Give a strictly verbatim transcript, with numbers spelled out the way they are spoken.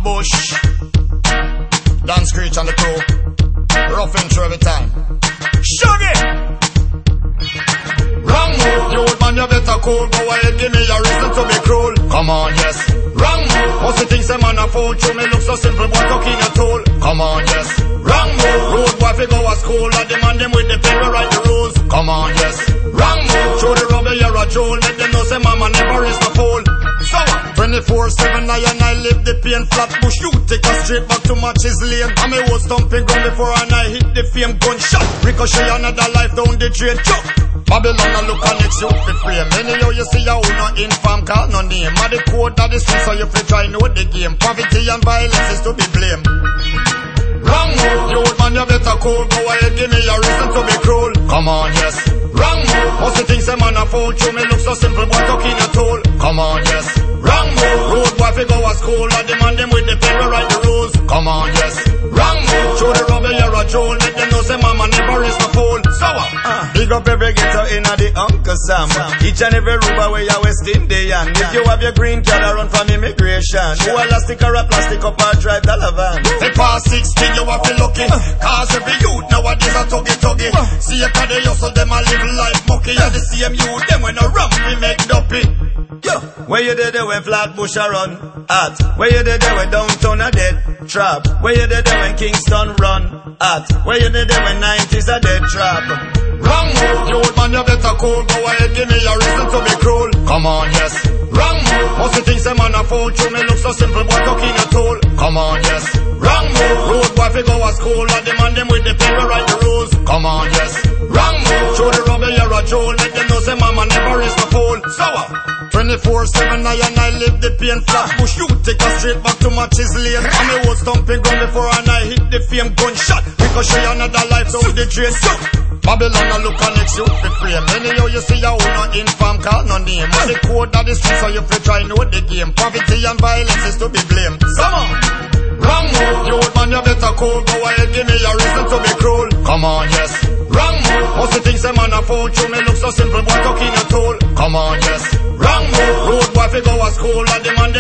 Flatbush, Dan Screech on the crew, rough intro every time. Shuggy! Wrong move, you old man, you better cool. Go ahead, give me a reason to be cruel. Come on, yes. Wrong move, what's the things a man a fool? You me look so simple, but talking a tool. Come on, yes. Wrong move, road boy fi go a school. I demand them with the pen we write the rules. Come on, yes. Wrong move, show the rubber you're a jewel. Let them know say mama never is the fool. So twenty-four seven I and I live the pain. Flatbush, you take us straight back to Matches Lane. And me was stomping ground before and I hit the fame gunshot. Ricochet another life down the drain. Chuck Babylon a look and next you the frame. Anyhow you see how no inform, call no name. And the code of the streets so you fi try know the game. Poverty and violence is to be blamed. Wrong move, you old man, you better cool. Go ahead, give me a reason to be cruel. Come on, yes. Wrong move, what's the things a man a fool? You me look so simple, but talking a tool. Come on, yes. Wrong move, road boy fi go a school. I demand them with the pen we write the rules. Come on, yes. Wrong move, show the rubber you're a jewel. Let them know say mama never is the fool. So uh, big up every ghetto in the Uncle Sam. Each and every river where you're West Indian. If you have your green card, run from immigration. Who elastic or a plastic up or drive the van. They pass sixteen, you have to lucky. Cause every youth nowadays a tuggy tuggy. See you can they hustle them a live life mucky. And the same youth them when a ramp we make duppy. Yo, where you did it when Flatbush a run at? Where you did it when downtown a dead trap? Where you did it when Kingston run at? Where you did it when nineties a dead trap? Wrong move, you old man, you better cool. Go ahead, give me a reason to be cruel. Come on, yes. Wrong move, what's the things a man a fool? You me look so simple, but talking a tool. Come on, yes. Wrong move, road boy fi go a school. I demand them with the pen we write the rules. Come on, yes. Wrong move, show the rubber you're a jewel. Let them know say mama never is the fool. So uh, twenty-four seven I and I live the pain. Flatbush, you take us straight back to Matches Lane. And me was stomping ground before and I hit the fame gunshot. Ricochet another life down the drain. So Babylon a look and next you the frame. Anyhow you see how no inform, call no name. And the code of the streets so you fi try know the game. Poverty and violence is to be blamed. Come on. Wrong move, you old man, you better cool. Go ahead, give me a reason to be cruel. Come on, yes. Wrong move, what's the things a man a fool? You me look so simple, but talking a tool. Come on, yes. Wrong move, road boy fi go a school. And the man